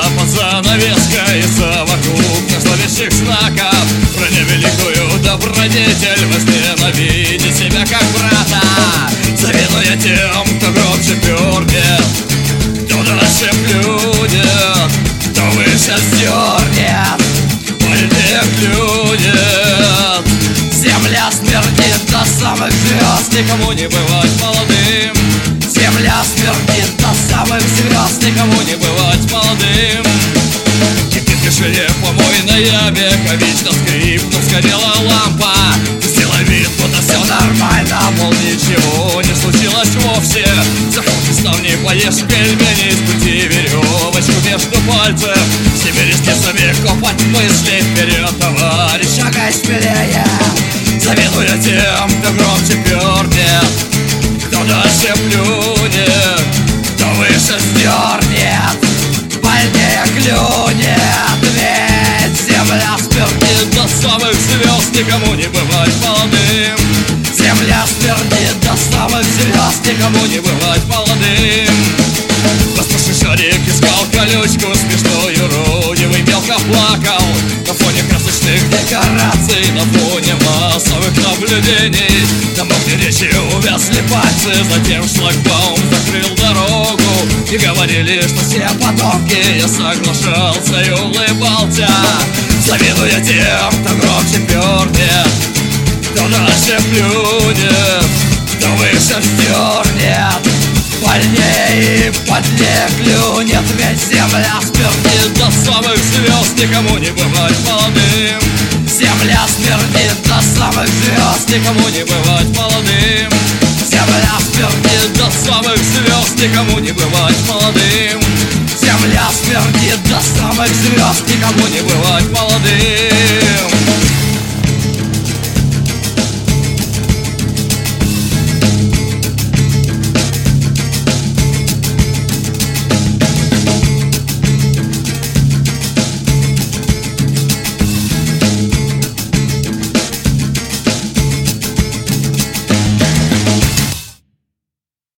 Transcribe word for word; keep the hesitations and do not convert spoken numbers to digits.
под занавеской из-за вокруг зловещих знаков. Храня великую добродетель, возненавидеть себя как брата. Завидуя тем, кто громче пернет, кто дальше плюнет, кто выше сдернет, больнее клюнет. Земля смердит до самых звезд, никому не бывать молодым. Земля смердит до самых звезд, никому не бывать молодым. Кипит в тишине помойная века, вечно скрипнув сгорела лампа. Сделай вид, будто все нормально, мол, ничего не случилось вовсе. Заходи с нами, поешь пельмени, спути веревочку между пальцев. Себе ресницами копать мысли вперед, товарищ, шагай смелее. Завидуя тем, кто громче пернет, кто дальше плюнет, кто выше сдернет, больнее клюнет. Ведь земля смердит до самых звезд, никому не бывать молодым. Земля смердит до самых звезд, никому не бывать молодым. Воздушный шарик искал колючку, смешную уродивый мелко плакал. На фоне красочных декораций, на фоне массовых наблюдений, на мокрой речи увязли пальцы. Затем шлагбаум закрыл дорогу, и говорили, что все подонки. Я соглашался и улыбался, завидуя тем, кто громче пернет, кто дальше плюнет, кто выше сдернет, больнее и подлее клюнет. Ведь земля смердит до самых звезд, никому не бывать молодым. Земля смердит до самых звезд, никому не бывать молодым. Земля смердит до самых звезд, никому не бывать молодым. Земля смердит до самых звезд, никому не бывать молодым.